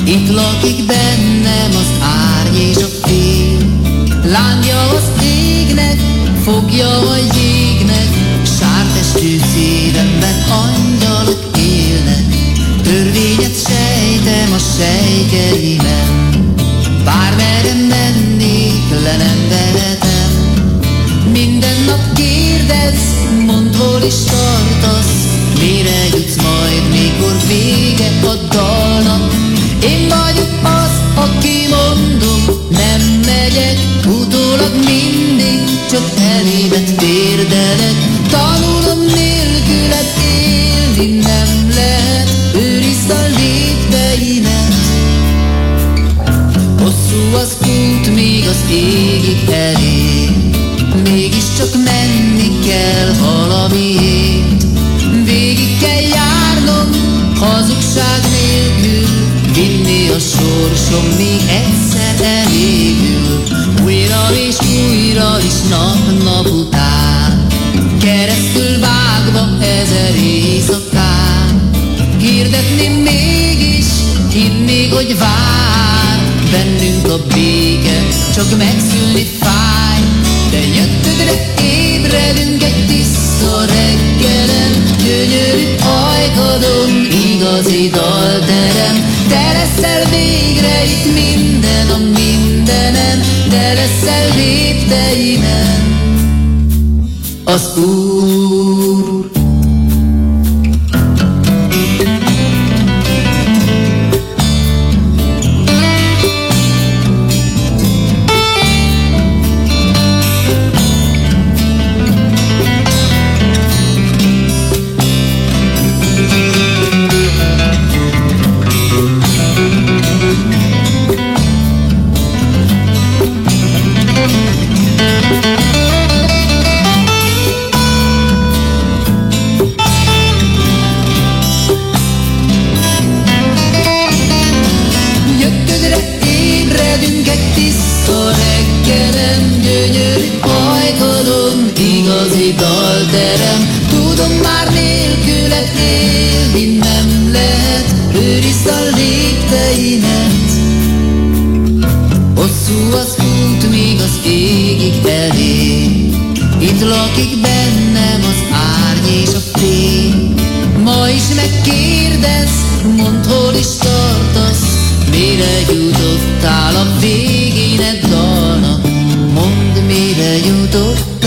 Itt lakik bennem az árny és a fény. Lángja az égnek, fogja a jégnek, sártestű szívemben angyalok élnek. Törvényet sejtem a sejtjeimen, bármerre mennék, le nem vehetem. Minden nap kérdez, mondd, hol is tartasz, mire jutsz majd, mikor vége a dalnak. Én vagyok az, aki mondom, nem megyek, utólag mindig csak elémet térdelek. Tanulom nélküled élni nem lehet, őrizd a lépteimet. Hosszú az út, míg az égig elér, mégiscsak menni kell valamiért. Végig kell járnom hazugság nélkül, vinni a sorsom, míg egyszer elégül. Újra és újra is nap után, keresztül vágva ezer éjszakán. Hirdetni mégis, hinni, hogy vár bennünk a béke, csak megszűnni fáj. De jöttödre ébredünk egy tiszta reggelen, gyönyörű ajkadon igazi dalterem. Te leszel végre itt minden a mindenem, de leszel lépteimen az Úr. Igazi dalterem, tudom már nélküled élni nem lehet, őrizd a lépteimet. Hosszú az út, míg az égig elér, itt lakik bennem az árny és a fény. Ma is megkérdez, mondd, hol is tartasz, mire jutottál a végén e dalnak, mondd, mire jutott.